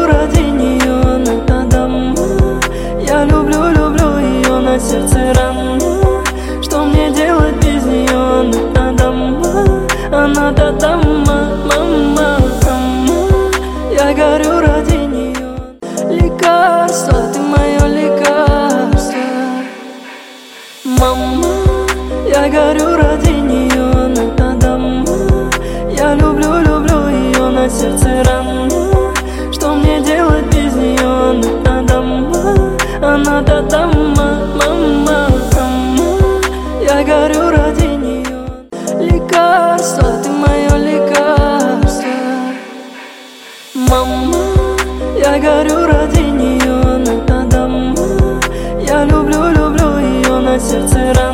горю ради нее, надо мной. Я люблю, люблю ее, на сердце рана. Что мне делать без нее, надо мной. Она та мама, мама. Я горю ради нее. Лекарство, ты мое лекарство, мама. Я горю ради нее, надо мной. Я люблю, люблю ее, на сердце рана. Что мне делать без нее, надо мной. Она та мама. Я горю ради нее. Лекарство, ты мое лекарство, мама. Я горю ради нее, надо мной. Я люблю, люблю ее, на сердце рана.